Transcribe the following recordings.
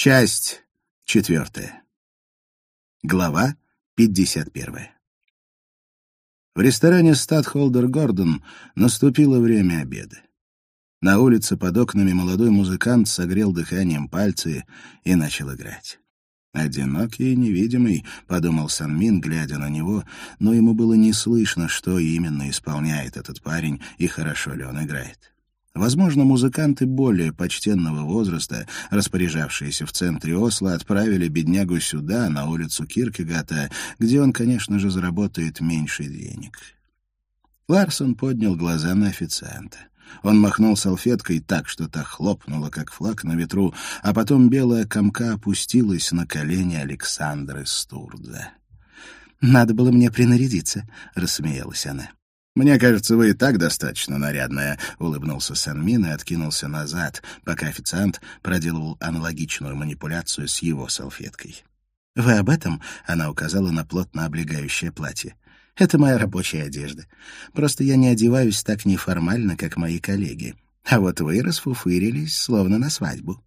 Часть 4. Глава 51. В ресторане «Статхолдер Гордон» наступило время обеда. На улице под окнами молодой музыкант согрел дыханием пальцы и начал играть. «Одинокий и невидимый», — подумал Сан-Мин, глядя на него, но ему было не слышно, что именно исполняет этот парень и хорошо ли он играет. Возможно, музыканты более почтенного возраста, распоряжавшиеся в центре Осло, отправили беднягу сюда, на улицу Киркегата, где он, конечно же, заработает меньше денег. Ларсон поднял глаза на официанта. Он махнул салфеткой так, что та хлопнула, как флаг на ветру, а потом белая комка опустилась на колени Александры Стурдзе. «Надо было мне принарядиться», — рассмеялась она. «Мне кажется, вы и так достаточно нарядная», — улыбнулся Сан-Мин и откинулся назад, пока официант проделывал аналогичную манипуляцию с его салфеткой. «Вы об этом?» — она указала на плотно облегающее платье. «Это моя рабочая одежда. Просто я не одеваюсь так неформально, как мои коллеги. А вот вы расфуфырились, словно на свадьбу».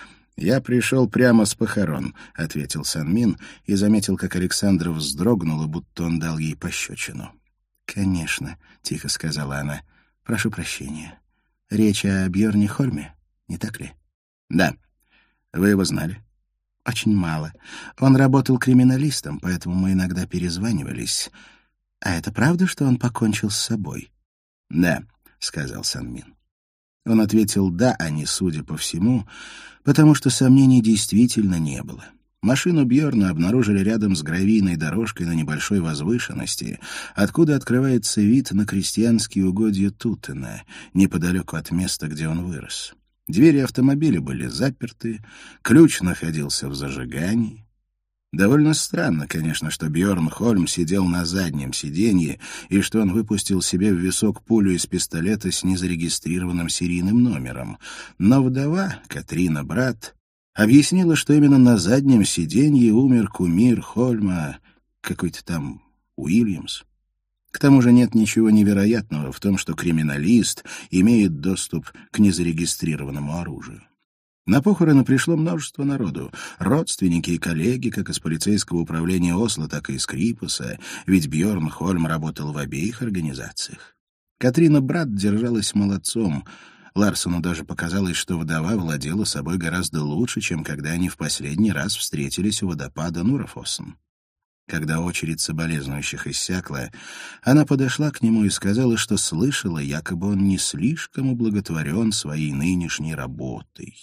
«Я пришел прямо с похорон», — ответил Сан-Мин и заметил, как Александра вздрогнула, будто он дал ей пощечину. «Конечно», — тихо сказала она. «Прошу прощения. Речь о Бьорне Хольме, не так ли?» «Да. Вы его знали?» «Очень мало. Он работал криминалистом, поэтому мы иногда перезванивались. А это правда, что он покончил с собой?» «Да», — сказал Сан-Мин. Он ответил «да», а не «судя по всему», потому что сомнений действительно не было. Машину Бьорна обнаружили рядом с гравийной дорожкой на небольшой возвышенности, откуда открывается вид на крестьянские угодья Тутена, неподалеку от места, где он вырос. Двери автомобиля были заперты, ключ находился в зажигании. Довольно странно, конечно, что Бьорн Хольм сидел на заднем сиденье и что он выпустил себе в висок пулю из пистолета с незарегистрированным серийным номером. Но вдова, Катрина Брат, объяснила, что именно на заднем сиденье умер кумир Хольма, какой-то там Уильямс. К тому же нет ничего невероятного в том, что криминалист имеет доступ к незарегистрированному оружию. На похороны пришло множество народу, родственники и коллеги как из полицейского управления Осло, так и из Крипуса, ведь Бьорн Хольм работал в обеих организациях. Катрина Брат держалась молодцом. Ларсону даже показалось, что вдова владела собой гораздо лучше, чем когда они в последний раз встретились у водопада Нурофоссен. Когда очередь соболезнующих иссякла, она подошла к нему и сказала, что слышала, якобы он не слишком ублаготворен своей нынешней работой.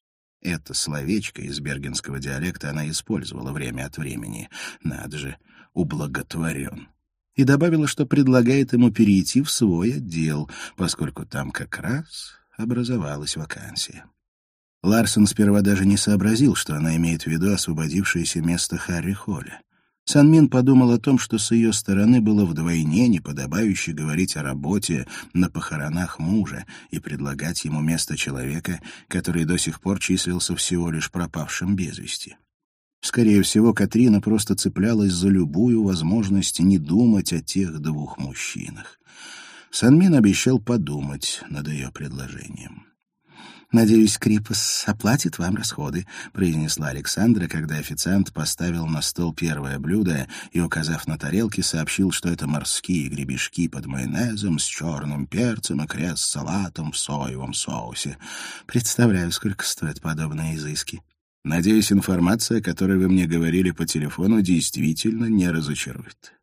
Это словечко из бергенского диалекта она использовала время от времени. Надо же, ублаготворен. И добавила, что предлагает ему перейти в свой отдел, поскольку там как раз образовалась вакансия. Ларсон сперва даже не сообразил, что она имеет в виду освободившееся место Харри Холля. Сан-Мин подумал о том, что с ее стороны было вдвойне неподобающе говорить о работе на похоронах мужа и предлагать ему место человека, который до сих пор числился всего лишь пропавшим без вести. Скорее всего, Катрина просто цеплялась за любую возможность не думать о тех двух мужчинах. Сан-Мин обещал подумать над ее предложением. «Надеюсь, Крипус оплатит вам расходы», — произнесла Александра, когда официант поставил на стол первое блюдо и, указав на тарелки, сообщил, что это морские гребешки под майонезом с черным перцем и крест-салатом в соевом соусе. Представляю, сколько стоят подобные изыски. Надеюсь, информация, о которой вы мне говорили по телефону, действительно не разочарует».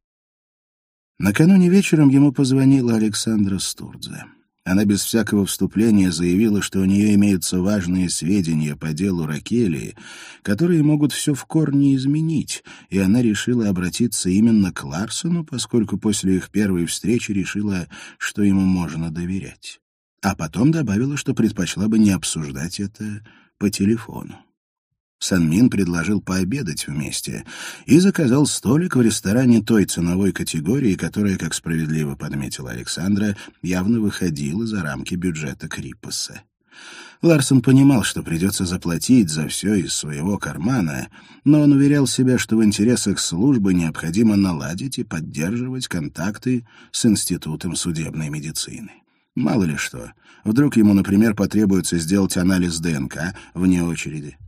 Накануне вечером ему позвонила Александра Стурдзе. Она без всякого вступления заявила, что у нее имеются важные сведения по делу Ракелии, которые могут все в корне изменить, и она решила обратиться именно к Ларсону, поскольку после их первой встречи решила, что ему можно доверять. А потом добавила, что предпочла бы не обсуждать это по телефону. Сан-Мин предложил пообедать вместе и заказал столик в ресторане той ценовой категории, которая, как справедливо подметила Александра, явно выходила за рамки бюджета Крипуса. Ларсон понимал, что придется заплатить за все из своего кармана, но он уверял себя, что в интересах службы необходимо наладить и поддерживать контакты с Институтом судебной медицины. Мало ли что, вдруг ему, например, потребуется сделать анализ ДНК вне очереди.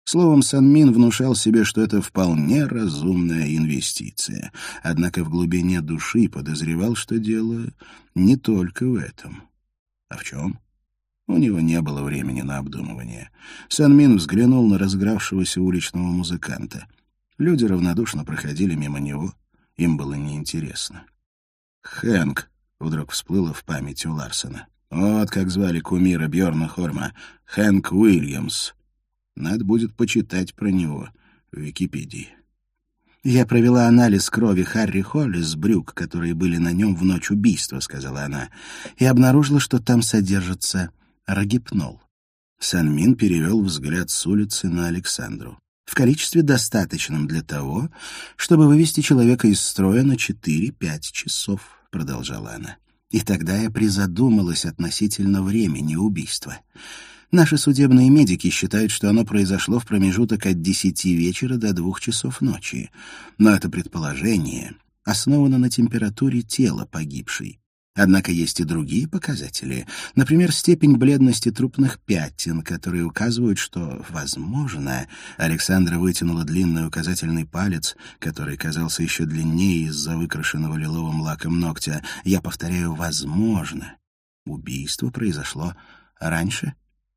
Словом, Санмин внушал себе, что это вполне разумная инвестиция, однако в глубине души подозревал, что дело не только в этом. А в чем? У него не было времени на обдумывание. Санмин взглянул на разыгравшегося уличного музыканта. Люди равнодушно проходили мимо него. Им было неинтересно. «Хэнк», — вдруг всплыло в памяти у Ларсена. Вот как звали кумира Бьорна Хорма. Хэнк Уильямс. Надо будет почитать про него в Википедии. «Я провела анализ крови Харри Холли с брюк, которые были на нем в ночь убийства», — сказала она, «и обнаружила, что там содержится рогипнол». Санмин перевел взгляд с улицы на Александру. «В количестве, достаточном для того, чтобы вывести человека из строя на 4-5 часов», — продолжала она. «И тогда я призадумалась относительно времени убийства. Наши судебные медики считают, что оно произошло в промежуток от 10 вечера до 2 часов ночи. Но это предположение основано на температуре тела погибшей. Однако есть и другие показатели, например, степень бледности трупных пятен, которые указывают, что, возможно, Александра вытянула длинный указательный палец, который казался еще длиннее из-за выкрашенного лиловым лаком ногтя. Я повторяю, возможно, убийство произошло раньше.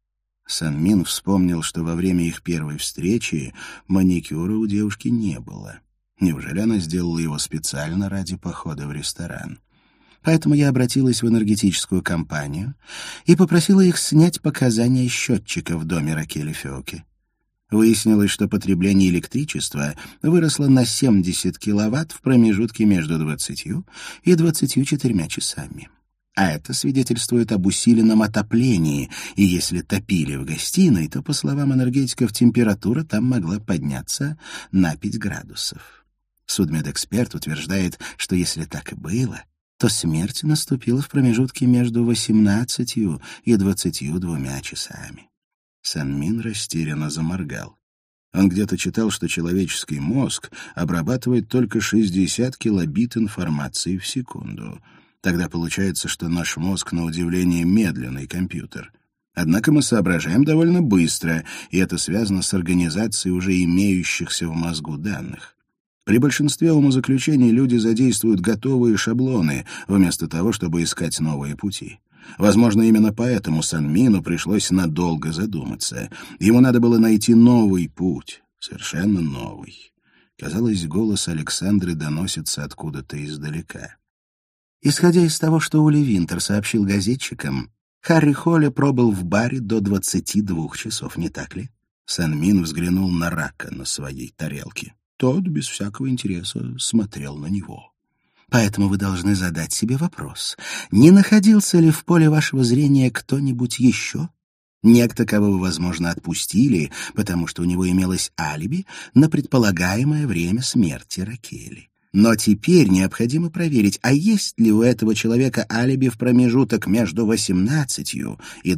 Санмин вспомнил, что во время их первой встречи маникюра у девушки не было. Неужели она сделала его специально ради похода в ресторан? Поэтому я обратилась в энергетическую компанию и попросила их снять показания счетчика в доме Ракели Феоке. Выяснилось, что потребление электричества выросло на 70 киловатт в промежутке между 20 и 24 часами. А это свидетельствует об усиленном отоплении, и если топили в гостиной, то, по словам энергетиков, температура там могла подняться на 5 градусов. Судмедэксперт утверждает, что если так и было, то смерть наступила в промежутке между 18 и 22 часами. Санмин растерянно заморгал. Он где-то читал, что человеческий мозг обрабатывает только 60 килобит информации в секунду. Тогда получается, что наш мозг, на удивление, медленный компьютер. Однако мы соображаем довольно быстро, и это связано с организацией уже имеющихся в мозгу данных. При большинстве умозаключений люди задействуют готовые шаблоны, вместо того, чтобы искать новые пути. Возможно, именно поэтому Санмину пришлось надолго задуматься. Ему надо было найти новый путь, совершенно новый. Казалось, голос Александры доносится откуда-то издалека. Исходя из того, что Ули Винтер сообщил газетчикам, Харри Холли пробыл в баре до 22 часов, не так ли? Санмин взглянул на рака на своей тарелке. Тот, без всякого интереса, смотрел на него. Поэтому вы должны задать себе вопрос, не находился ли в поле вашего зрения кто-нибудь еще? Некто, кого вы, возможно, отпустили, потому что у него имелось алиби на предполагаемое время смерти Ракели. Но теперь необходимо проверить, а есть ли у этого человека алиби в промежуток между 18 и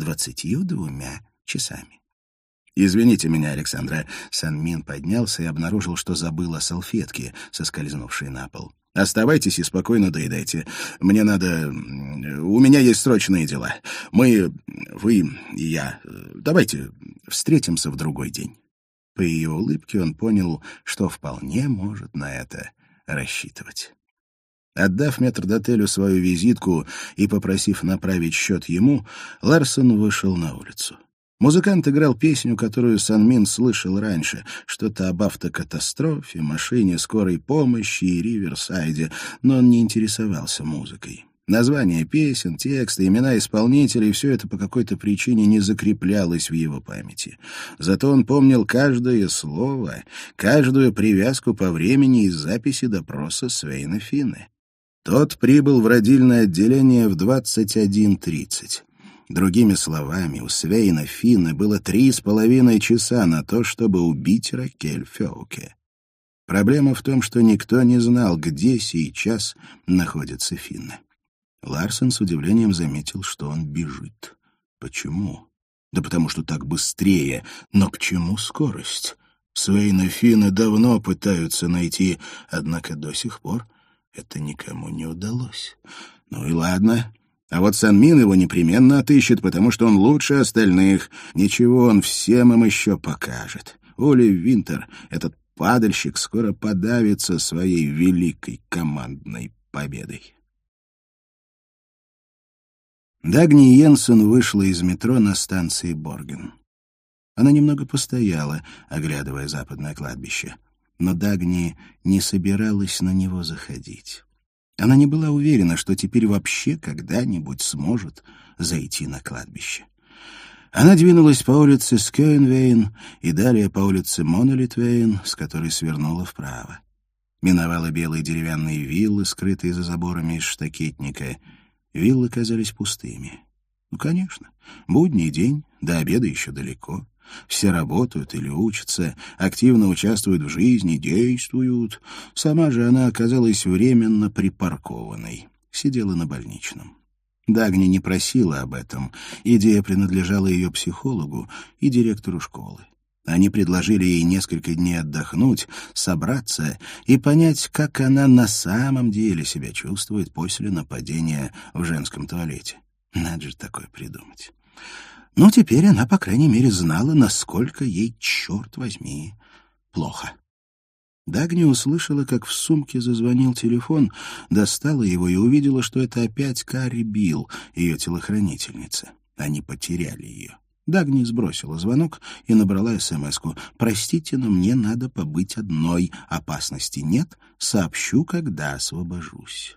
22 часами. «Извините меня, Александра». Санмин поднялся и обнаружил, что забыл о салфетке, соскользнувшей на пол. «Оставайтесь и спокойно доедайте. Мне надо... У меня есть срочные дела. Вы и я... Давайте встретимся в другой день». По ее улыбке он понял, что вполне может на это рассчитывать. Отдав метрдотелю свою визитку и попросив направить счет ему, Ларсон вышел на улицу. Музыкант играл песню, которую Санмин слышал раньше, что-то об автокатастрофе, машине скорой помощи и Риверсайде, но он не интересовался музыкой. Названия песен, тексты, имена исполнителей — все это по какой-то причине не закреплялось в его памяти. Зато он помнил каждое слово, каждую привязку по времени из записи допроса Свейна Финне. Тот прибыл в родильное отделение в 21:30. Другими словами, у Свейна Финне было 3,5 часа на то, чтобы убить Ракель Феоке. Проблема в том, что никто не знал, где сейчас находится Финне. Ларсон с удивлением заметил, что он бежит. Почему? Да потому что так быстрее. Но к чему скорость? Свейна Финне давно пытаются найти, однако до сих пор это никому не удалось. Ну и ладно. А вот Санмин его непременно отыщет, потому что он лучше остальных. Ничего, он всем им еще покажет. Ули Винтер, этот падальщик, скоро подавится своей великой командной победой. Дагни Йенсен вышла из метро на станции Борген. Она немного постояла, оглядывая западное кладбище. Но Дагни не собиралась на него заходить. Она не была уверена, что теперь вообще когда-нибудь сможет зайти на кладбище. Она двинулась по улице Скёенвейн и далее по улице Монолитвейн, с которой свернула вправо. Миновала белые деревянные виллы, скрытые за заборами из штакетника. Виллы казались пустыми. Ну, конечно, будний день, до обеда еще далеко. Все работают или учатся, активно участвуют в жизни, действуют. Сама же она оказалась временно припаркованной. Сидела на больничном. Дагни не просила об этом. Идея принадлежала ее психологу и директору школы. Они предложили ей несколько дней отдохнуть, собраться и понять, как она на самом деле себя чувствует после нападения в женском туалете. Надо же такое придумать. Но теперь она, по крайней мере, знала, насколько ей, черт возьми, плохо. Дагни услышала, как в сумке зазвонил телефон, достала его и увидела, что это опять Карри Билл, ее телохранительница. Они потеряли ее. Дагни сбросила звонок и набрала смс-ку: «Простите, но мне надо побыть одной. Опасности нет. Сообщу, когда освобожусь».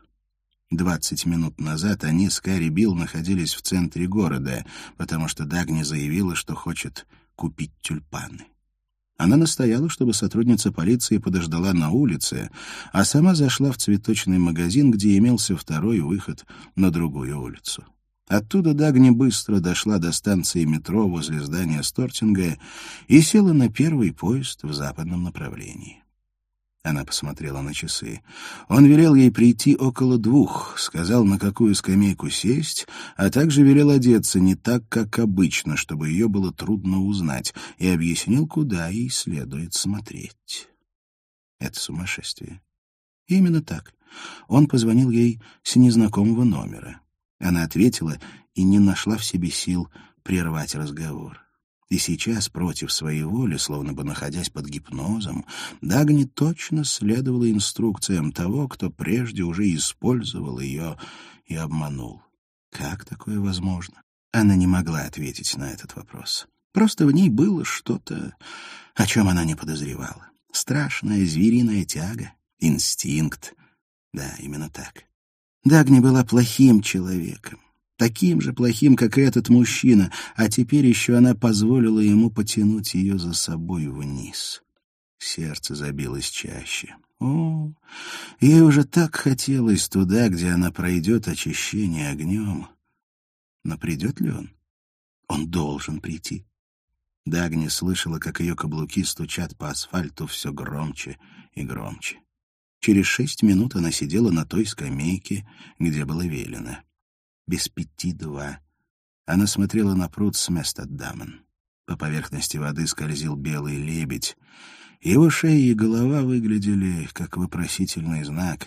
20 минут назад они с Карри Билл находились в центре города, потому что Дагни заявила, что хочет купить тюльпаны. Она настояла, чтобы сотрудница полиции подождала на улице, а сама зашла в цветочный магазин, где имелся второй выход на другую улицу. Оттуда Дагни быстро дошла до станции метро возле здания Стортинга и села на первый поезд в западном направлении. Она посмотрела на часы. Он велел ей прийти около 2, сказал, на какую скамейку сесть, а также велел одеться не так, как обычно, чтобы ее было трудно узнать, и объяснил, куда ей следует смотреть. Это сумасшествие. И именно так. Он позвонил ей с незнакомого номера. Она ответила и не нашла в себе сил прервать разговор. И сейчас, против своей воли, словно бы находясь под гипнозом, Дагни точно следовала инструкциям того, кто прежде уже использовал ее и обманул. Как такое возможно? Она не могла ответить на этот вопрос. Просто в ней было что-то, о чем она не подозревала. Страшная звериная тяга, инстинкт. Да, именно так. Дагни была плохим человеком. Таким же плохим, как и этот мужчина, а теперь еще она позволила ему потянуть ее за собой вниз. Сердце забилось чаще. О, ей уже так хотелось туда, где она пройдет очищение огнем. Но придет ли он? Он должен прийти. Дагни слышала, как ее каблуки стучат по асфальту все громче и громче. Через 6 минут она сидела на той скамейке, где было велено. Без 5:02. Она смотрела на пруд Сместаддамен. По поверхности воды скользил белый лебедь. Его шея и голова выглядели как вопросительный знак.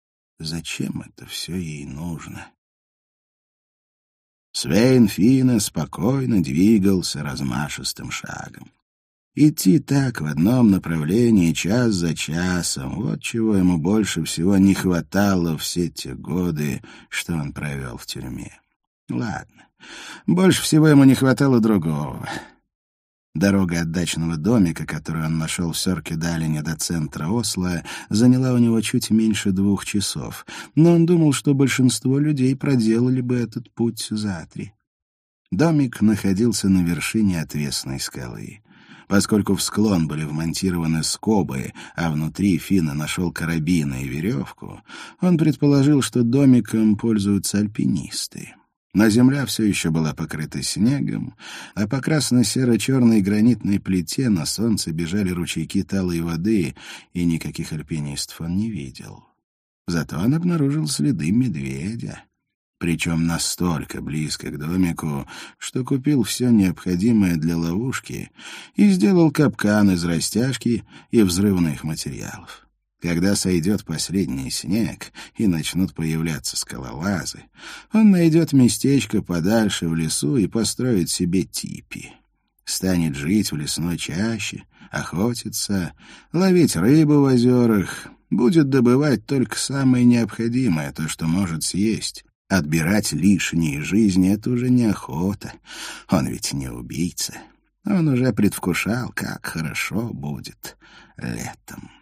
Зачем это все ей нужно? Свейн Фина спокойно двигался размашистым шагом. Идти так в одном направлении час за часом — вот чего ему больше всего не хватало все те годы, что он провел в тюрьме. Ладно, больше всего ему не хватало другого. Дорога от дачного домика, которую он нашел в Сёркедалине до центра Осло, заняла у него чуть меньше 2 часов, но он думал, что большинство людей проделали бы этот путь за 3. Домик находился на вершине отвесной скалы. Поскольку в склон были вмонтированы скобы, а внутри Фина нашел карабины и веревку, он предположил, что домиком пользуются альпинисты. Но земля все еще была покрыта снегом, а по красно-серо-черной гранитной плите на солнце бежали ручейки талой воды, и никаких альпинистов он не видел. Зато он обнаружил следы медведя. Причем настолько близко к домику, что купил все необходимое для ловушки и сделал капкан из растяжки и взрывных материалов. Когда сойдет последний снег и начнут появляться скалолазы, он найдет местечко подальше в лесу и построит себе типи. Станет жить в лесной чаще, охотиться, ловить рыбу в озерах, будет добывать только самое необходимое, то, что может съесть. Отбирать лишние жизни — это уже не охота. Он ведь не убийца. Он уже предвкушал, как хорошо будет летом.